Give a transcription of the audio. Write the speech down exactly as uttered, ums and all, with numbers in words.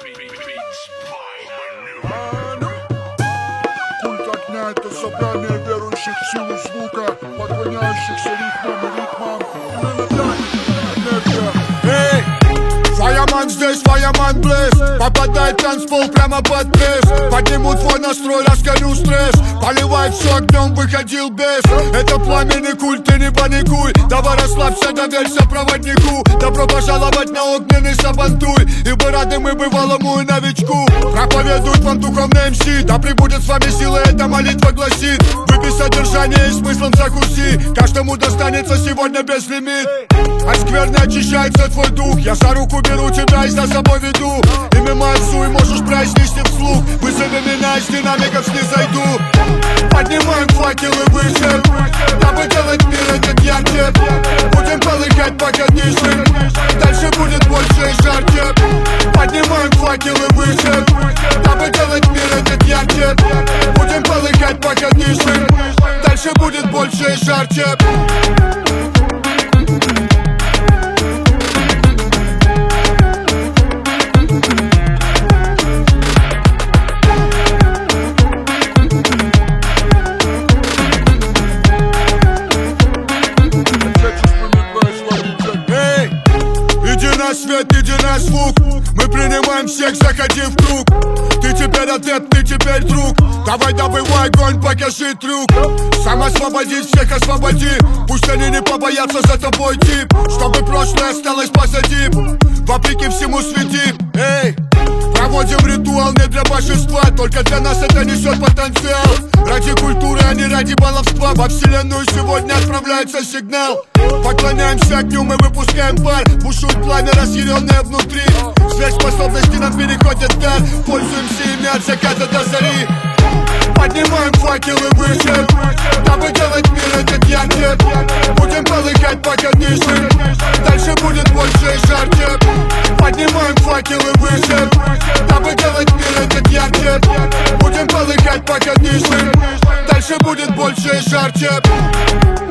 Культ огня — это собрание верующих в силу звука, поклоняющихся ритмам и ритмам. Эй! Фаяман здесь, фаяман близ. Попадает танцпол прямо под пресс. Подниму твой настрой, раскалю стресс. Поливай все огнем, выходил без. Это пламенный культ, ты не паникуй. Давай расслабься, доверься проводнику. Добро пожаловать на огненный сабантуй. Ибо рады мы бывалому и новичку. Проповедует вам духовный эм си. Да пребудет с вами сила, эта молитва гласит. Выпей содержание и смыслом закуси. Каждому достанется сегодня без лимит. От скверны очищается твой дух. Я за руку беру тебя и за собой веду. Имя Мансу и можешь произнести вслух. Вызови меня, из динамиков снизойду. Поднимаем факелы выше, дабы делать мир этот ярче. Будем полыхать пока ниже. Дальше будет больше и жарче. Поднимаем факелы выше, дабы делать мир этот ярче. Будем полыхать пока ниже. Дальше будет больше и жарче. Свет, иди на звук. Мы принимаем всех, заходи в круг. Ты теперь ответ, ты теперь друг. Давай добывай огонь, покажи трюк. Сам освободить, всех освободи. Пусть они не побоятся за тобой тип. Чтобы прошлое осталось позади. Вопреки всему свети. Эй! Проводим ритуал не для божества. Только для нас это несет потенциал. Ради культуры, а не ради баловства. Во вселенную сегодня отправляется сигнал. Поклоняемся огню, мы выпускаем пар. Бушует пламя, разъяренное внутри. Сверхспособности нам переходят дар. Пользуемся ими от заката до зари. Поднимаем факелы выше, дабы делать мир этот ярче. Будем полыхать пока ниже. Дальше будет больше и жарче. Поднимаем факелы выше, дабы делать мир этот ярче. Будем полыхать пока ниже. Дальше будет больше и жарче.